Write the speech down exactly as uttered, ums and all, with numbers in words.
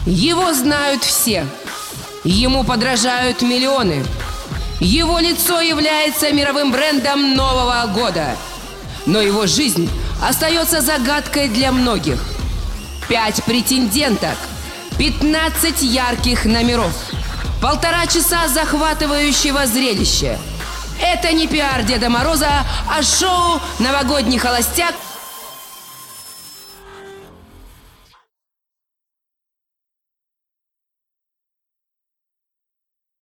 Его знают все. Ему подражают миллионы. Его лицо является мировым брендом Нового года. Но его жизнь остается загадкой для многих. Пять претенденток, пятнадцать ярких номеров, полтора часа захватывающего зрелища. Это не пиар Деда Мороза, а шоу «Новогодний холостяк»